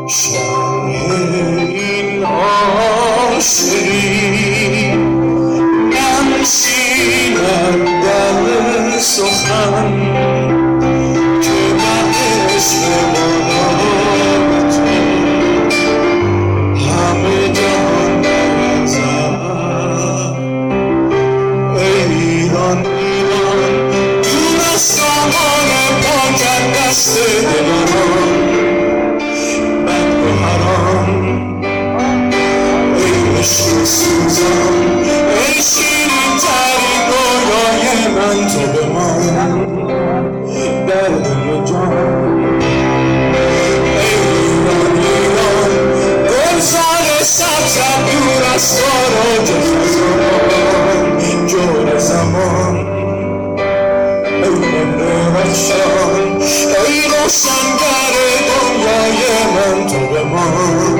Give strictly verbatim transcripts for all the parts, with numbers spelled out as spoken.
شرح این عاشقی ننشیند در سخن که من عشق مادام تو همه جهان نرزد. ایران ایران دور از سامان پاکت دست دلان سوزان ای شیرین ترین رویای من تو بمان در دل جان. ایران ایران گلزار سبزم دور از تاراج خزان جور زمان. ای مهر رخشان ای روشنگر دنیای من تو بمان.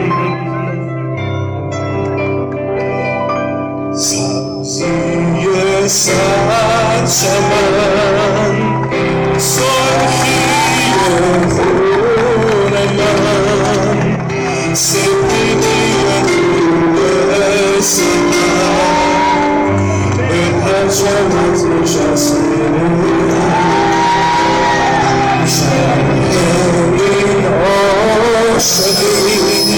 سبزی صد چمن سرخی خون من سپیدی دست من به پرچمت نشسته شرح این عاشقی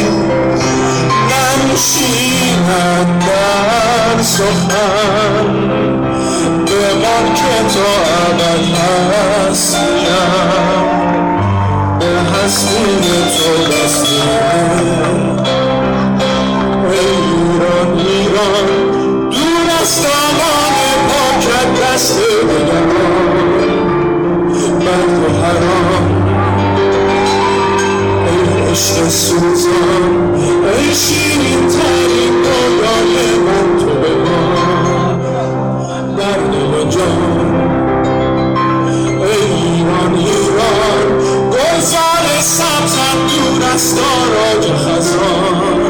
ننشیند در سخن بمان که تا ابد هستیم به هستی تو بستیم. ایران ایران دور از دامان پاکت دست دلان مرد و حرام. ای عشق سوزان ای شیرین ترین رویای من تو بمان در دل جان. ایران ایران گلزار سبزم دور از تاراج خزان